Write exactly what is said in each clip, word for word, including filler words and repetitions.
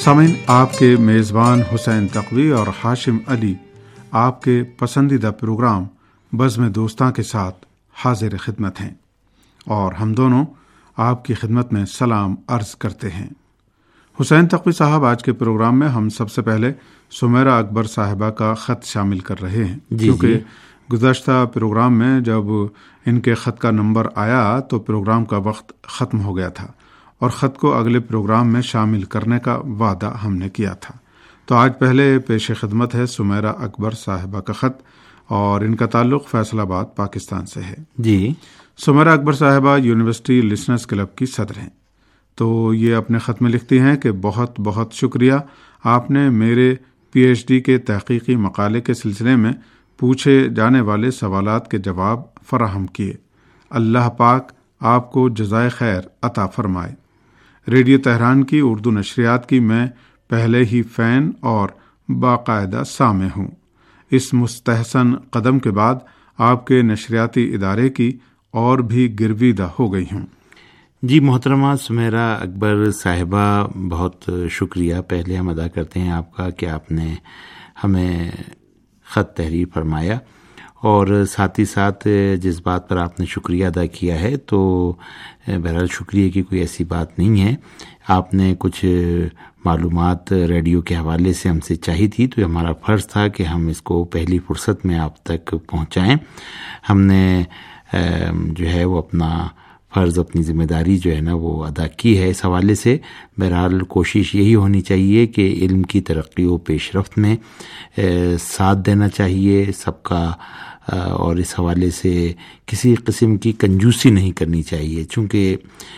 سامعین، آپ کے میزبان حسین تقوی اور ہاشم علی آپ کے پسندیدہ پروگرام بزم دوستاں کے ساتھ حاضر خدمت ہیں، اور ہم دونوں آپ کی خدمت میں سلام عرض کرتے ہیں۔ حسین تقوی صاحب، آج کے پروگرام میں ہم سب سے پہلے سمیرہ اکبر صاحبہ کا خط شامل کر رہے ہیں، جی کیونکہ جی گزشتہ پروگرام میں جب ان کے خط کا نمبر آیا تو پروگرام کا وقت ختم ہو گیا تھا، اور خط کو اگلے پروگرام میں شامل کرنے کا وعدہ ہم نے کیا تھا۔ تو آج پہلے پیش خدمت ہے سمیرہ اکبر صاحبہ کا خط، اور ان کا تعلق فیصل آباد پاکستان سے ہے۔ جی سمیرہ اکبر صاحبہ یونیورسٹی لسنرز کلب کی صدر ہیں۔ تو یہ اپنے خط میں لکھتی ہیں کہ بہت بہت شکریہ، آپ نے میرے پی ایچ ڈی کے تحقیقی مقالے کے سلسلے میں پوچھے جانے والے سوالات کے جواب فراہم کیے۔ اللہ پاک آپ کو جزائے خیر عطا فرمائے۔ ریڈیو تہران کی اردو نشریات کی میں پہلے ہی فین اور باقاعدہ سامع ہوں۔ اس مستحسن قدم کے بعد آپ کے نشریاتی ادارے کی اور بھی گرویدہ ہو گئی ہوں۔ جی محترمہ سمیرہ اکبر صاحبہ، بہت شکریہ پہلے ہم ادا کرتے ہیں آپ کا کہ آپ نے ہمیں خط تحریر فرمایا، اور ساتھ ہی ساتھ جس بات پر آپ نے شکریہ ادا کیا ہے تو بہرحال شکریہ کی کوئی ایسی بات نہیں ہے۔ آپ نے کچھ معلومات ریڈیو کے حوالے سے ہم سے چاہی تھی، تو ہمارا فرض تھا کہ ہم اس کو پہلی فرصت میں آپ تک پہنچائیں۔ ہم نے جو ہے وہ اپنا فرض، اپنی ذمہ داری جو ہے نا وہ ادا کی ہے اس حوالے سے۔ بہرحال کوشش یہی ہونی چاہیے کہ علم کی ترقی و پیش رفت میں ساتھ دینا چاہیے سب کا، اور اس حوالے سے کسی قسم کی کنجوسی نہیں کرنی چاہیے، چونکہ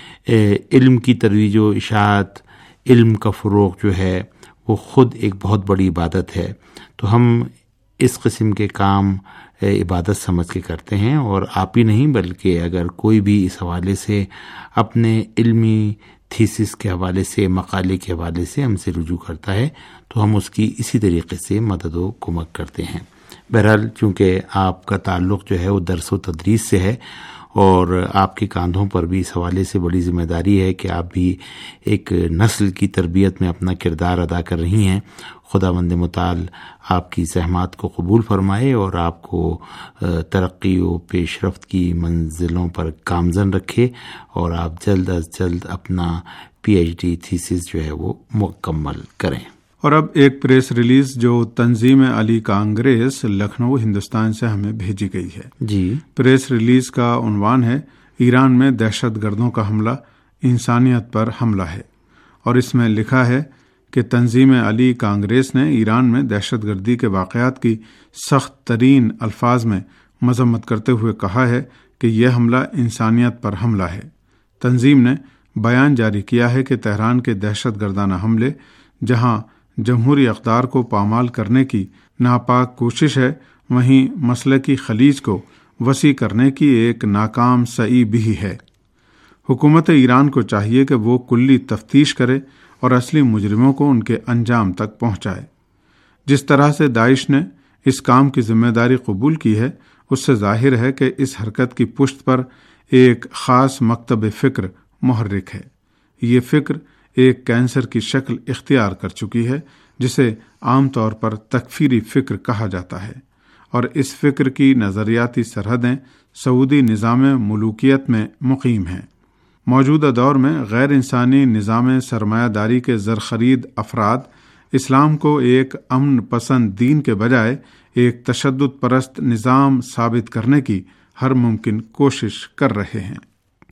علم کی ترویج و اشاعت، علم کا فروغ جو ہے وہ خود ایک بہت بڑی عبادت ہے۔ تو ہم اس قسم کے کام عبادت سمجھ کے کرتے ہیں، اور آپ ہی نہیں بلکہ اگر کوئی بھی اس حوالے سے اپنے علمی تھیسس کے حوالے سے، مقالے کے حوالے سے ہم سے رجوع کرتا ہے تو ہم اس کی اسی طریقے سے مدد و کمک کرتے ہیں۔ بہرحال چونکہ آپ کا تعلق جو ہے وہ درس و تدریس سے ہے، اور آپ کے کاندھوں پر بھی اس حوالے سے بڑی ذمہ داری ہے کہ آپ بھی ایک نسل کی تربیت میں اپنا کردار ادا کر رہی ہیں۔ خداوند متعال آپ کی زحمات کو قبول فرمائے اور آپ کو ترقی و پیش رفت کی منزلوں پر گامزن رکھے، اور آپ جلد از جلد اپنا پی ایچ ڈی تھیسس جو ہے وہ مکمل کریں۔ اور اب ایک پریس ریلیز جو تنظیم علی کانگریس لکھنؤ ہندوستان سے ہمیں بھیجی گئی ہے۔ جی پریس ریلیز کا عنوان ہے ایران میں دہشت گردوں کا حملہ، انسانیت پر حملہ ہے، اور اس میں لکھا ہے کہ تنظیم علی کانگریس نے ایران میں دہشت گردی کے واقعات کی سخت ترین الفاظ میں مذمت کرتے ہوئے کہا ہے کہ یہ حملہ انسانیت پر حملہ ہے۔ تنظیم نے بیان جاری کیا ہے کہ تہران کے دہشت گردانہ حملے، جہاں جمہوری اقدار کو پامال کرنے کی ناپاک کوشش ہے، وہیں مسلکی خلیج کو وسیع کرنے کی ایک ناکام سعی بھی ہے۔ حکومت ایران کو چاہیے کہ وہ کلی تفتیش کرے اور اصلی مجرموں کو ان کے انجام تک پہنچائے۔ جس طرح سے داعش نے اس کام کی ذمہ داری قبول کی ہے، اس سے ظاہر ہے کہ اس حرکت کی پشت پر ایک خاص مکتب فکر محرک ہے۔ یہ فکر ایک کینسر کی شکل اختیار کر چکی ہے، جسے عام طور پر تکفیری فکر کہا جاتا ہے، اور اس فکر کی نظریاتی سرحدیں سعودی نظام ملوکیت میں مقیم ہیں۔ موجودہ دور میں غیر انسانی نظام سرمایہ داری کے زرخرید افراد اسلام کو ایک امن پسند دین کے بجائے ایک تشدد پرست نظام ثابت کرنے کی ہر ممکن کوشش کر رہے ہیں۔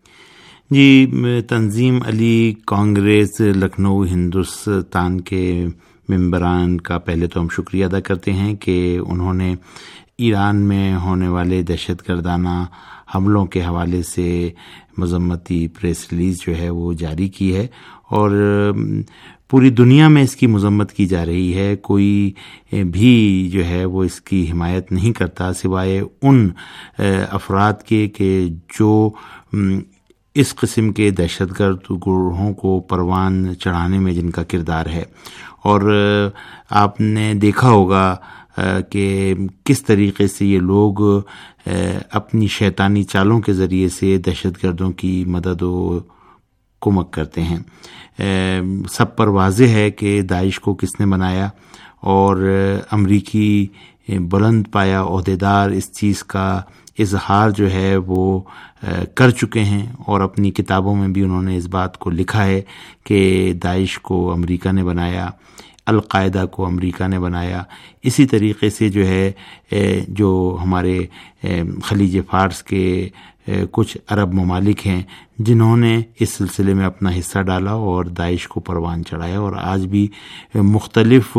جی، تنظیم علی کانگریس لکھنؤ ہندوستان کے ممبران کا پہلے تو ہم شکریہ ادا کرتے ہیں کہ انہوں نے ایران میں ہونے والے دہشت گردانہ حملوں کے حوالے سے مذمتی پریس ریلیز جو ہے وہ جاری کی ہے، اور پوری دنیا میں اس کی مذمت کی جا رہی ہے۔ کوئی بھی جو ہے وہ اس کی حمایت نہیں کرتا سوائے ان افراد کے کہ جو اس قسم کے دہشت گرد گروہوں کو پروان چڑھانے میں جن کا کردار ہے۔ اور آپ نے دیکھا ہوگا کہ کس طریقے سے یہ لوگ اپنی شیطانی چالوں کے ذریعے سے دہشت گردوں کی مدد و کمک کرتے ہیں. سب پر واضح ہے کہ داعش کو کس نے بنایا، اور امریکی بلند پایا عہدیدار اس چیز کا اظہار جو ہے وہ کر چکے ہیں، اور اپنی کتابوں میں بھی انہوں نے اس بات کو لکھا ہے کہ داعش کو امریکہ نے بنایا، القاعدہ کو امریکہ نے بنایا. اسی طریقے سے جو ہے جو ہمارے خلیج فارس کے کچھ عرب ممالک ہیں جنہوں نے اس سلسلے میں اپنا حصہ ڈالا اور داعش کو پروان چڑھایا، اور آج بھی مختلف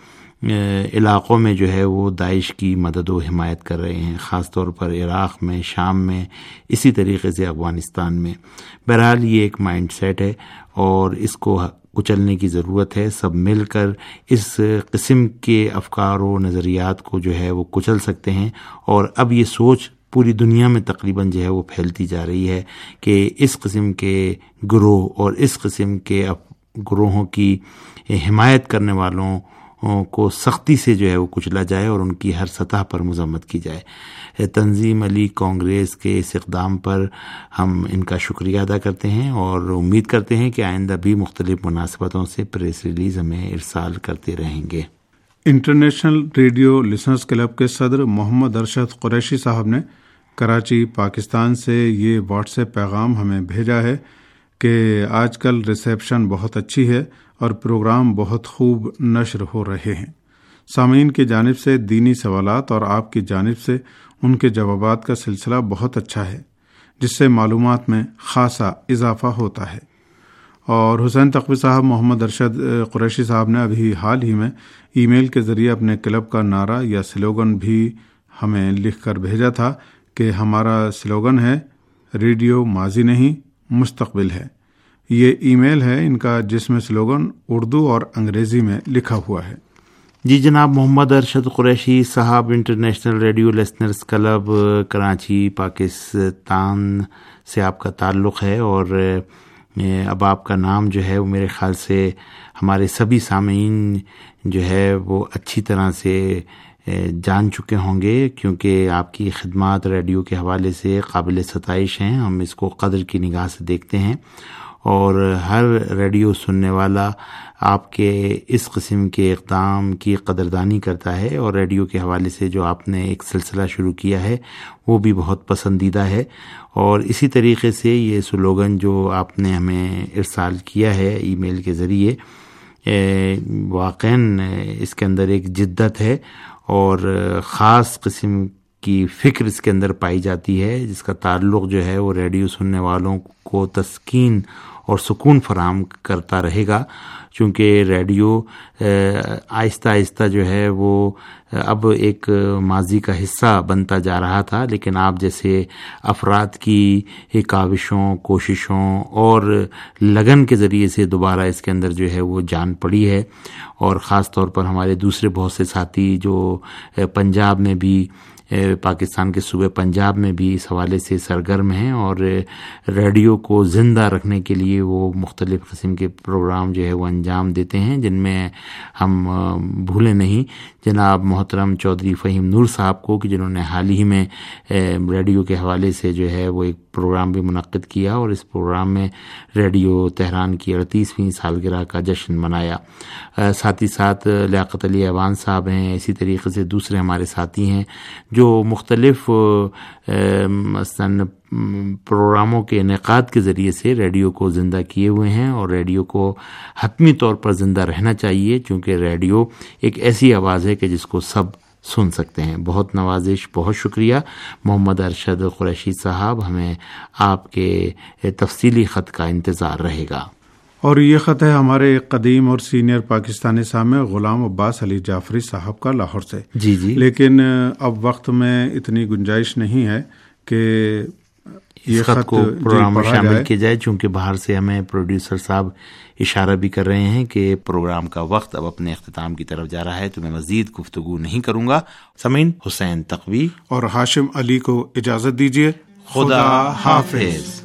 علاقوں میں جو ہے وہ داعش کی مدد و حمایت کر رہے ہیں، خاص طور پر عراق میں، شام میں، اسی طریقے سے افغانستان میں. بہرحال یہ ایک مائنڈ سیٹ ہے اور اس کو کچلنے کی ضرورت ہے. سب مل کر اس قسم کے افکار و نظریات کو جو ہے وہ کچل سکتے ہیں، اور اب یہ سوچ پوری دنیا میں تقریباً جو ہے وہ پھیلتی جا رہی ہے کہ اس قسم کے گروہ اور اس قسم کے گروہوں کی حمایت کرنے والوں کو سختی سے جو ہے وہ کچلا جائے اور ان کی ہر سطح پر مذمت کی جائے. تنظیم علی کانگریس کے اس اقدام پر ہم ان کا شکریہ ادا کرتے ہیں اور امید کرتے ہیں کہ آئندہ بھی مختلف مناسبتوں سے پریس ریلیز ہمیں ارسال کرتے رہیں گے. انٹرنیشنل ریڈیو لسنرز کلب کے صدر محمد ارشد قریشی صاحب نے کراچی پاکستان سے یہ واٹس ایپ پیغام ہمیں بھیجا ہے کہ آج کل ریسیپشن بہت اچھی ہے اور پروگرام بہت خوب نشر ہو رہے ہیں. سامعین کی جانب سے دینی سوالات اور آپ کی جانب سے ان کے جوابات کا سلسلہ بہت اچھا ہے، جس سے معلومات میں خاصا اضافہ ہوتا ہے. اور حسین تقوی صاحب محمد ارشد قریشی صاحب نے ابھی حال ہی میں ای میل کے ذریعے اپنے کلب کا نعرہ یا سلوگن بھی ہمیں لکھ کر بھیجا تھا کہ ہمارا سلوگن ہے ریڈیو ماضی نہیں مستقبل ہے. یہ ای میل ہے ان کا جس میں سلوگن اردو اور انگریزی میں لکھا ہوا ہے. جی جناب محمد ارشد قریشی صاحب، international radio listeners club Karachi Pakistan سے آپ کا تعلق ہے، اور اب آپ کا نام جو ہے وہ میرے خیال سے ہمارے سبھی سامعین جو ہے وہ اچھی طرح سے جان چکے ہوں گے، کیونکہ آپ کی خدمات ریڈیو کے حوالے سے قابل ستائش ہیں. ہم اس کو قدر کی نگاہ سے دیکھتے ہیں، اور ہر ریڈیو سننے والا آپ کے اس قسم کے اقدام کی قدردانی کرتا ہے، اور ریڈیو کے حوالے سے جو آپ نے ایک سلسلہ شروع کیا ہے وہ بھی بہت پسندیدہ ہے. اور اسی طریقے سے یہ سلوگن جو آپ نے ہمیں ارسال کیا ہے ای میل کے ذریعے، واقعاً اس کے اندر ایک جدت ہے اور خاص قسم کی فکر اس کے اندر پائی جاتی ہے، جس کا تعلق جو ہے وہ ریڈیو سننے والوں کو تسکین اور سکون فراہم کرتا رہے گا. چونکہ ریڈیو آہستہ آہستہ جو ہے وہ اب ایک ماضی کا حصہ بنتا جا رہا تھا، لیکن آپ جیسے افراد کی کاوشوں، کوششوں اور لگن کے ذریعے سے دوبارہ اس کے اندر جو ہے وہ جان پڑی ہے. اور خاص طور پر ہمارے دوسرے بہت سے ساتھی جو پنجاب میں بھی، پاکستان کے صوبے پنجاب میں بھی اس حوالے سے سرگرم ہیں، اور ریڈیو کو زندہ رکھنے کے لیے وہ مختلف قسم کے پروگرام جو ہے وہ انجام دیتے ہیں، جن میں ہم بھولیں نہیں جناب محترم چودھری فہیم نور صاحب کو کہ جنہوں نے حال ہی میں ریڈیو کے حوالے سے جو ہے وہ ایک پروگرام بھی منعقد کیا، اور اس پروگرام میں ریڈیو تہران کی اڑتیسویں سالگرہ کا جشن منایا. ساتھ ہی ساتھ لیاقت علی ایوان صاحب ہیں، اسی طریقے سے دوسرے ہمارے ساتھی ہیں جو مختلف مثلاً پروگراموں کے انعقاد کے ذریعے سے ریڈیو کو زندہ کیے ہوئے ہیں، اور ریڈیو کو حتمی طور پر زندہ رہنا چاہیے، چونکہ ریڈیو ایک ایسی آواز ہے کہ جس کو سب سن سکتے ہیں. بہت نوازش، بہت شکریہ محمد ارشد قریشی صاحب. ہمیں آپ کے تفصیلی خط کا انتظار رہے گا. اور یہ خط ہے ہمارے ایک قدیم اور سینئر پاکستانی سامع غلام عباس علی جعفری صاحب کا لاہور سے. جی جی لیکن اب وقت میں اتنی گنجائش نہیں ہے کہ یہ خط, خط کو پروگرام میں شامل کیا جائے، چونکہ باہر سے ہمیں پروڈیوسر صاحب اشارہ بھی کر رہے ہیں کہ پروگرام کا وقت اب اپنے اختتام کی طرف جا رہا ہے، تو میں مزید گفتگو نہیں کروں گا. سامعین، حسین تقوی اور ہاشم علی کو اجازت دیجیے. خدا حافظ.